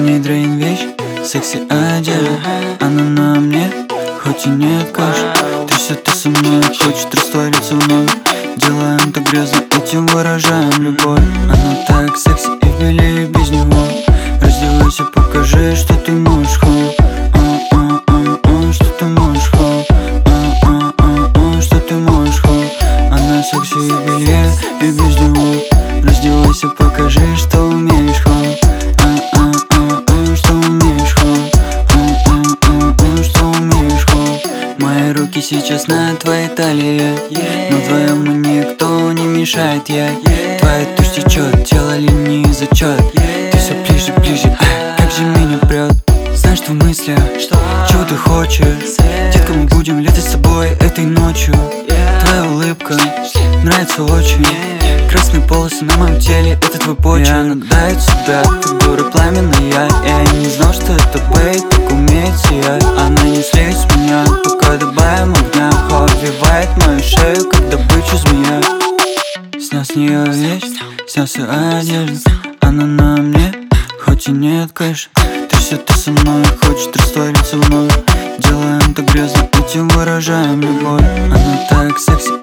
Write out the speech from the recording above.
не дрейн вещь, секси одежда. Она на мне, хоть и нет каши. Ты все ты со мной, хочет раствориться вновь. Делаем так грязно, этим выражаем любовь. Она так секси и в беле, и без него. Раздевайся, покажи, что ты можешь, хоу. Что ты можешь, хоу. Что ты можешь, хоу. Она секси и в белье, и без него. Раздевайся, покажи, что умеешь, хоу. Что умеешь, хоу. Что умеешь, хоу. Мои руки сейчас на твоей талии, но вдвоем мы никто не мешает, Твоя тушь течет, тело линии зачет. Ты все ближе, ближе, как же меня прет. Знаешь, что в мыслях, чего ты хочешь? Детка, мы будем летать с собой этой ночью. Твоя улыбка нравится очень. Красные полосы на моем теле, это твой почерк. Она дает себя, ты дура пламенная. Я не знал, что это бейт, так умеет сиять. Она не слезет с меня, пока добавим огня. Обвивает мою шею, как добычу змея. Снял с нее вещь, снял всю одежду. Она на мне, хоть и нет кэш. Ты все ты со мной, хочет раствориться вновь. Делаем так грязно, этим выражаем любовь. Она так секси